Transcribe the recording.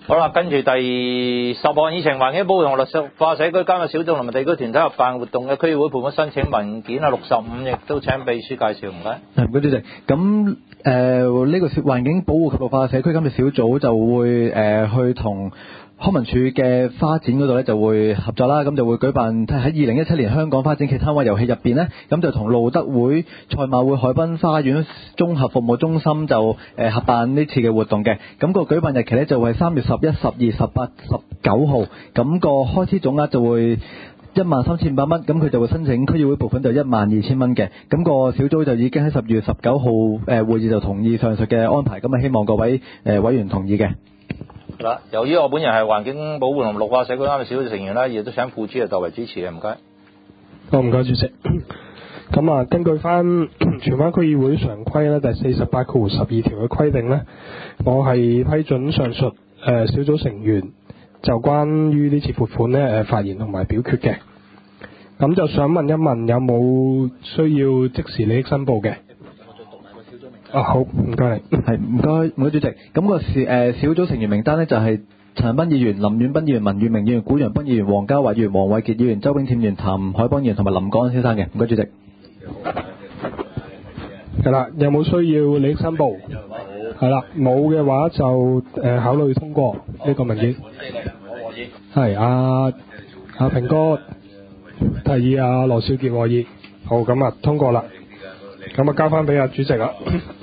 好啦，跟住第10項，議程環境保護同綠化社區監察小組同埋地區團體合辦活動嘅區議會撥款申請文件啊65，亦都請秘書介紹，唔該。 唔該主席。咁呢個環境保護及綠化社區監察小組就會去同康文署嘅花展嗰度咧就會合作啦，咁就會舉辦喺2017年香港花展暨攤位遊戲入邊呢，咁就同路德會、賽馬會海濱花園綜合服務中心就合辦呢次嘅活動嘅。咁個舉辦日期呢，就會係3月11、12、18、19號，咁個開支總額就會13,500蚊，咁佢就會申請區議會撥款就12,000蚊嘅。咁個小組就已經喺10月19號會議就同意上述嘅安排，咁啊希望各位委員同意嘅。 嗱，由於我本人係環境保護同綠化社區監察小組成員啦，亦都請副主席代為主持嘅，唔該。 好，唔該主席。咁啊，根據翻荃灣區議會常規咧第48/12條嘅規定咧，我係批准上述小組成員就關於呢次撥款咧發言同埋表決嘅。咁就想問一問有冇需要即時利益申報嘅？好，唔該你。 係，唔該主席。咁個小組成員名單呢，就係陳恒鑌議員、林遠斌議員、文裕明議員、古楊斌議員、黃家華議員、黃偉傑議員、周永添議員、譚海邦議員同埋林廣先生嘅。唔該主席。 係啦，有冇需要利益申報？係啦，冇嘅話就考慮通過呢個文件。係阿平哥提議羅少傑和議，好，咁啊通過啦。咁啊交翻俾阿主席啦。